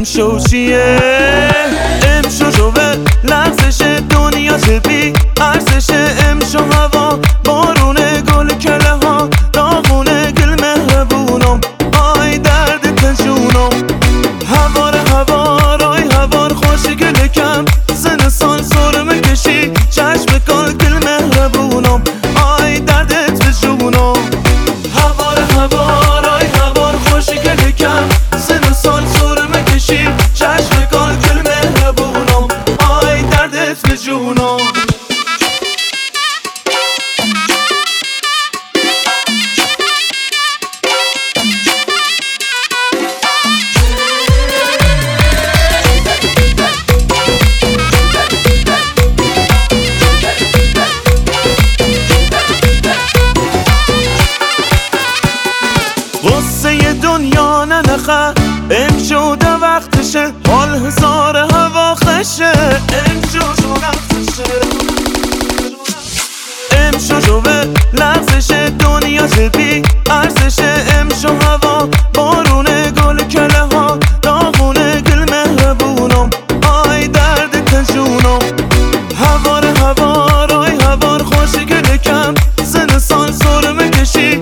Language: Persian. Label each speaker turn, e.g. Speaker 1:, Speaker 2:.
Speaker 1: امشو چیه؟ امشو جوه لغزش دنیا بی ارزش امشو هوا بارونه گل کله ها داغونه گل مهربونم آی درد تجونم هوار آی هوار خوشی گل کم زن سال سرمه کشی چشم کار گل مهربونم آی دردت بجونم هوار آی هوار خوشی گل کم زن سال سرمه کشی چشم کار گل مهربونم آی دردت بجونم غصه دنیا ننخه امشو ده وقتشه حال هزار هوا خشه امشو وقتشه امشو جوه لغزش دنیا بی ارزش امشو هوا بارونه گل کله ها داغونه گل مهربونم آی درد تجونم هوار آی هوار خوشی گل کم زن سال سرمه کشی